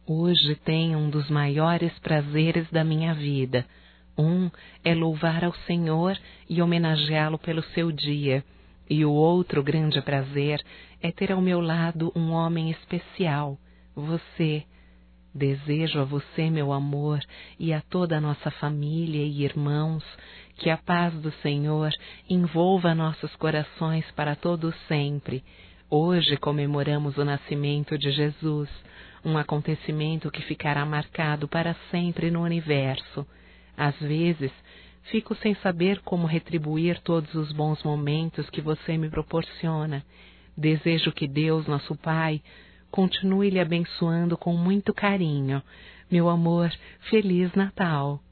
Hoje tenho um dos maiores prazeres da minha vida. Um é louvar ao Senhor e homenageá-lo pelo seu dia. E o outro grande prazer é ter ao meu lado um homem especial, você. Desejo a você, meu amor, e a toda a nossa família e irmãos, que a paz do Senhor envolva nossos corações para todo sempre. Hoje comemoramos o nascimento de Jesus, um acontecimento que ficará marcado para sempre no universo. Às vezes, fico sem saber como retribuir todos os bons momentos que você me proporciona. Desejo que Deus, nosso Pai, continue lhe abençoando com muito carinho. Meu amor, Feliz Natal!